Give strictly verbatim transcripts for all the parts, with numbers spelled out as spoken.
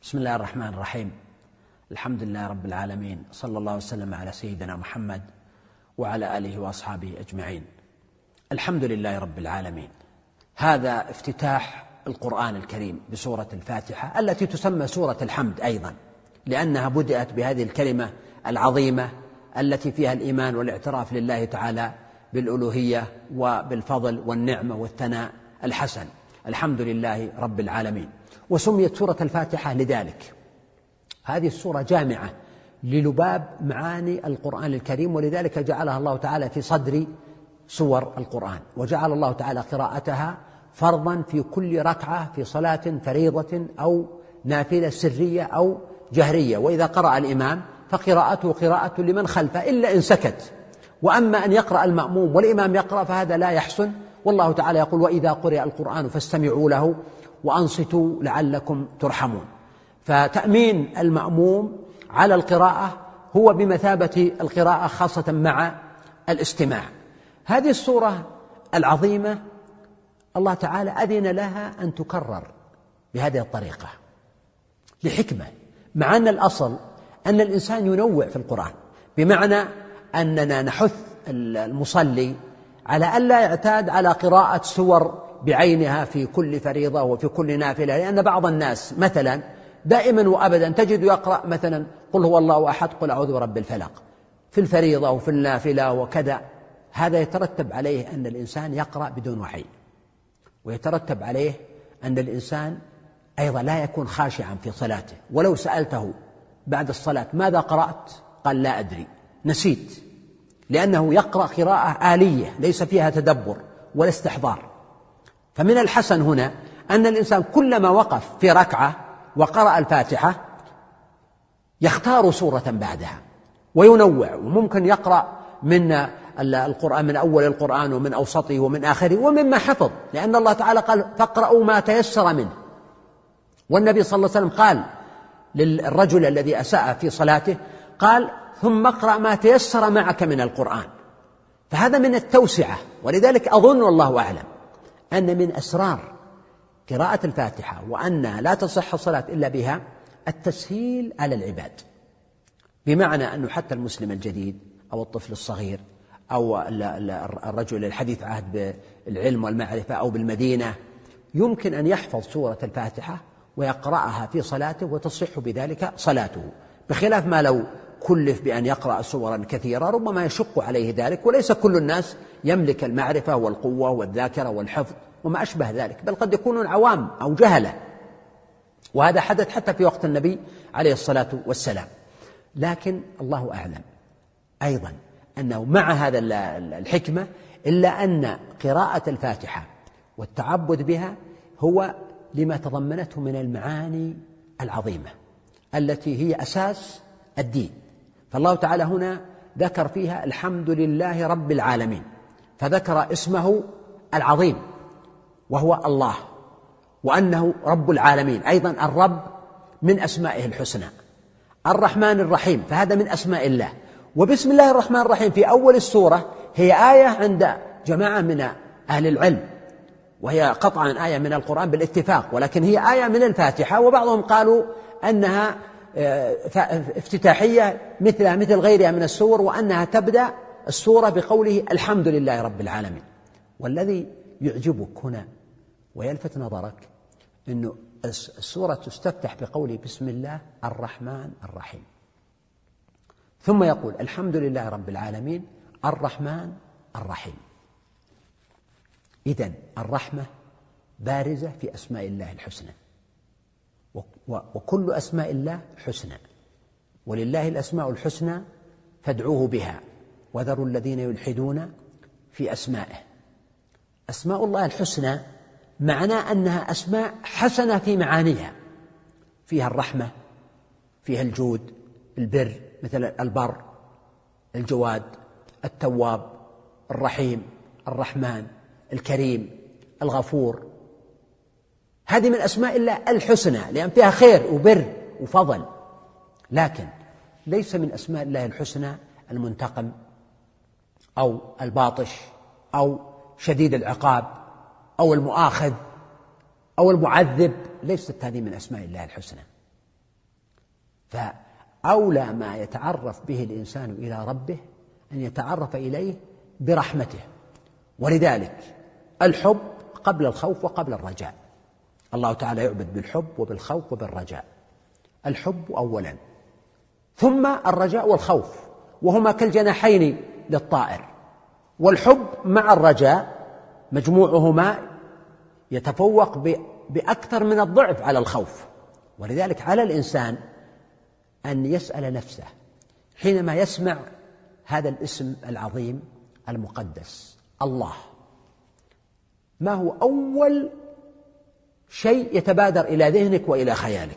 بسم الله الرحمن الرحيم. الحمد لله رب العالمين، صلى الله وسلم على سيدنا محمد وعلى آله وأصحابه أجمعين. الحمد لله رب العالمين. هذا افتتاح القرآن الكريم بسورة الفاتحة التي تسمى سورة الحمد أيضا، لأنها بدأت بهذه الكلمة العظيمة التي فيها الإيمان والاعتراف لله تعالى بالألوهية وبالفضل والنعمة والثناء الحسن. الحمد لله رب العالمين. وسميت سورة الفاتحة لذلك. هذه السورة جامعة للباب معاني القرآن الكريم، ولذلك جعلها الله تعالى في صدر سور القرآن، وجعل الله تعالى قراءتها فرضا في كل ركعة في صلاة فريضة أو نافلة سرية أو جهرية. وإذا قرأ الإمام فقراءته قراءة لمن خلفه إلا إن سكت، وأما أن يقرأ المأموم والإمام يقرأ فهذا لا يحسن. والله تعالى يقول: وإذا قرئ القرآن فاستمعوا له وأنصتوا لعلكم ترحمون. فتأمين المأموم على القراءة هو بمثابة القراءة، خاصة مع الاستماع. هذه السورة العظيمة الله تعالى أذن لها أن تكرر بهذه الطريقة لحكمة، مع أن الأصل أن الإنسان ينوع في القرآن، بمعنى أننا نحث المصلي على ألا يعتاد على قراءة سور بعينها في كل فريضة وفي كل نافلة، لأن بعض الناس مثلا دائما وأبدا تجد يقرأ مثلا قل هو الله أحد، قل أعوذ برب الفلق في الفريضة وفي النافلة وكذا. هذا يترتب عليه أن الإنسان يقرأ بدون وعي، ويترتب عليه أن الإنسان أيضا لا يكون خاشعا في صلاته، ولو سألته بعد الصلاة ماذا قرأت قال لا أدري، نسيت، لأنه يقرأ قراءة آلية ليس فيها تدبر ولا استحضار. فمن الحسن هنا أن الإنسان كلما وقف في ركعة وقرأ الفاتحة يختار سورة بعدها وينوع، وممكن يقرأ من القرآن من أول القرآن ومن أوسطه ومن آخره ومما حفظ، لأن الله تعالى قال: فاقرأوا ما تيسر منه. والنبي صلى الله عليه وسلم قال للرجل الذي أساء في صلاته قال: ثم اقرأ ما تيسر معك من القرآن. فهذا من التوسعة. ولذلك أظن والله أعلم أن من أسرار قراءة الفاتحة وأنها لا تصح الصلاة إلا بها التسهيل على العباد، بمعنى أنه حتى المسلم الجديد أو الطفل الصغير أو الرجل الحديث عهد بالعلم والمعرفة أو بالمدينة يمكن أن يحفظ سورة الفاتحة ويقرأها في صلاته وتصح بذلك صلاته، بخلاف ما لو كلف بأن يقرأ سورا كثيرة ربما يشق عليه ذلك، وليس كل الناس يملك المعرفة والقوة والذاكرة والحفظ وما أشبه ذلك، بل قد يكونون عوام أو جهلة، وهذا حدث حتى في وقت النبي عليه الصلاة والسلام. لكن الله أعلم أيضا أنه مع هذا الحكمة إلا أن قراءة الفاتحة والتعبد بها هو لما تضمنته من المعاني العظيمة التي هي أساس الدين. فالله تعالى هنا ذكر فيها الحمد لله رب العالمين، فذكر اسمه العظيم وهو الله، وأنه رب العالمين، أيضا الرب من أسمائه الحسنى، الرحمن الرحيم فهذا من أسماء الله. وبسم الله الرحمن الرحيم في أول السورة هي آية عند جماعة من أهل العلم، وهي قطعا آية من القرآن بالاتفاق، ولكن هي آية من الفاتحة، وبعضهم قالوا أنها افتتاحية مثلها مثل غيرها من السور، وأنها تبدأ السورة بقوله الحمد لله رب العالمين. والذي يعجبك هنا ويلفت نظرك أنه السورة تستفتح بقوله بسم الله الرحمن الرحيم، ثم يقول الحمد لله رب العالمين الرحمن الرحيم. إذن الرحمة بارزة في أسماء الله الحسنى، وكل أسماء الله حسنى، ولله الأسماء الحسنى فادعوه بها وذروا الذين يلحدون في أسمائه. أسماء الله الحسنى معناه أنها أسماء حسنة في معانيها، فيها الرحمة، فيها الجود، البر مثل البر، الجواد، التواب، الرحيم، الرحمن، الكريم، الغفور. هذه من أسماء الله الحسنى لأن فيها خير وبر وفضل، لكن ليس من أسماء الله الحسنى المنتقم أو الباطش أو شديد العقاب أو المؤاخذ أو المعذب، ليست هذه من أسماء الله الحسنى. فأولى ما يتعرف به الإنسان إلى ربه أن يتعرف إليه برحمته، ولذلك الحب قبل الخوف وقبل الرجاء. الله تعالى يعبد بالحب وبالخوف وبالرجاء. الحب أولا، ثم الرجاء والخوف، وهما كالجناحين للطائر، والحب مع الرجاء مجموعهما يتفوق بأكثر من الضعف على الخوف. ولذلك على الإنسان أن يسأل نفسه حينما يسمع هذا الاسم العظيم المقدس الله، ما هو أول شيء يتبادر إلى ذهنك وإلى خيالك؟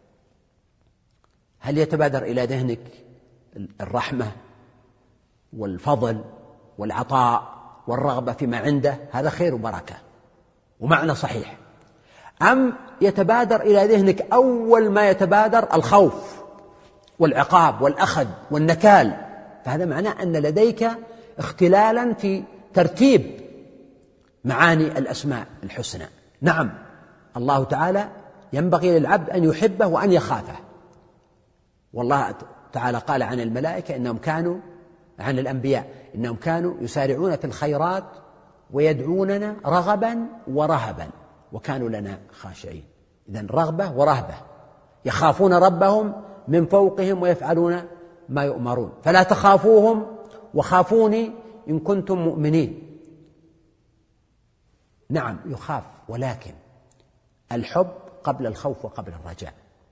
هل يتبادر إلى ذهنك الرحمة والفضل والعطاء والرغبة فيما عنده؟ هذا خير وبركة ومعنى صحيح. أم يتبادر إلى ذهنك أول ما يتبادر الخوف والعقاب والأخذ والنكال؟ فهذا معناه أن لديك اختلالا في ترتيب معاني الأسماء الحسنى. نعم، الله تعالى ينبغي للعبد أن يحبه وأن يخافه، والله تعالى قال عن الملائكة إنهم كانوا، عن الأنبياء إنهم كانوا يسارعون في الخيرات ويدعوننا رغبا ورهبا وكانوا لنا خاشعين. إذن رغبة ورهبة، يخافون ربهم من فوقهم ويفعلون ما يؤمرون، فلا تخافوهم وخافوني إن كنتم مؤمنين. نعم يخاف، ولكن الحب قبل الخوف وقبل الرجاء.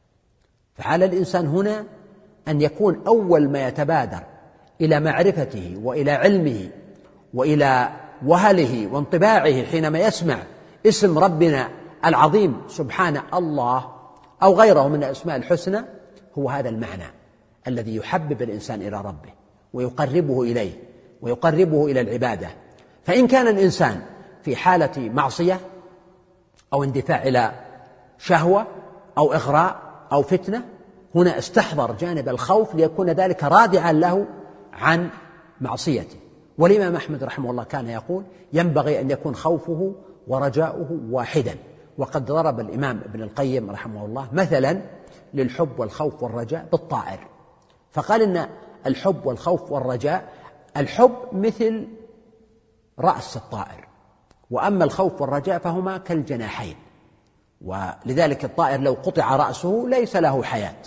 فعلى الإنسان هنا أن يكون أول ما يتبادر إلى معرفته وإلى علمه وإلى وهله وانطباعه حينما يسمع اسم ربنا العظيم سبحانه الله أو غيره من الأسماء الحسنى هو هذا المعنى الذي يحبب الإنسان إلى ربه ويقربه إليه ويقربه إلى العبادة. فإن كان الإنسان في حالة معصية أو اندفاع إلى شهوة أو إغراء أو فتنة، هنا استحضر جانب الخوف ليكون ذلك رادعا له عن معصيته. والإمام أحمد رحمه الله كان يقول ينبغي أن يكون خوفه ورجاؤه واحدا. وقد ضرب الإمام ابن القيم رحمه الله مثلا للحب والخوف والرجاء بالطائر، فقال إن الحب والخوف والرجاء، الحب مثل رأس الطائر، وأما الخوف والرجاء فهما كالجناحين. ولذلك الطائر لو قطع رأسه ليس له حياة،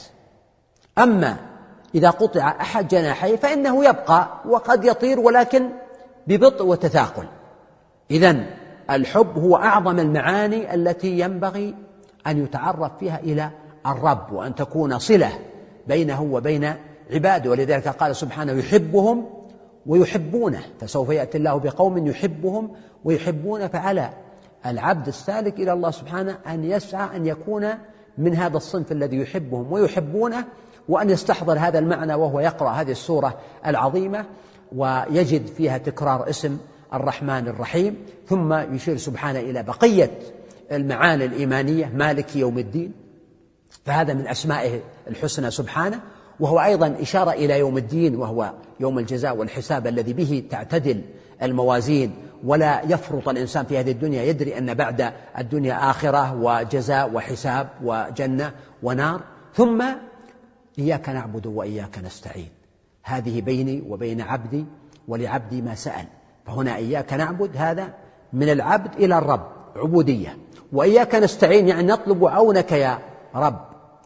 أما إذا قطع أحد جناحيه فإنه يبقى وقد يطير ولكن ببطء وتثاقل. إذن الحب هو أعظم المعاني التي ينبغي أن يتعرف فيها إلى الرب، وأن تكون صلة بينه وبين عباده. ولذلك قال سبحانه يحبهم ويحبونه، فسوف يأتي الله بقوم يحبهم ويحبونه. فعلى العبد السالك إلى الله سبحانه أن يسعى أن يكون من هذا الصنف الذي يحبهم ويحبونه، وأن يستحضر هذا المعنى وهو يقرأ هذه السورة العظيمة ويجد فيها تكرار اسم الرحمن الرحيم. ثم يشير سبحانه إلى بقية المعاني الإيمانية، مالك يوم الدين، فهذا من أسمائه الحسنى سبحانه، وهو أيضا إشارة إلى يوم الدين وهو يوم الجزاء والحساب الذي به تعتدل الموازين ولا يفرط الإنسان في هذه الدنيا، يدري أن بعد الدنيا آخرة وجزاء وحساب وجنة ونار. ثم إياك نعبد وإياك نستعين، هذه بيني وبين عبدي ولعبدي ما سأل. فهنا إياك نعبد هذا من العبد إلى الرب عبودية، وإياك نستعين يعني نطلب عونك يا رب.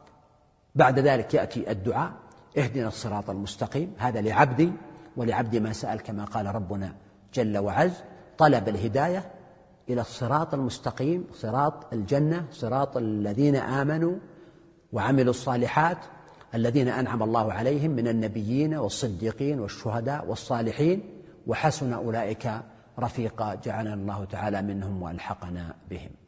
بعد ذلك يأتي الدعاء اهدنا الصراط المستقيم، هذا لعبدي ولعبدي ما سأل، كما قال ربنا جل وعز طلب الهداية إلى الصراط المستقيم، صراط الجنة، صراط الذين آمنوا وعملوا الصالحات الذين أنعم الله عليهم من النبيين والصديقين والشهداء والصالحين وحسن أولئك رفيقا، جعلنا الله تعالى منهم وألحقنا بهم.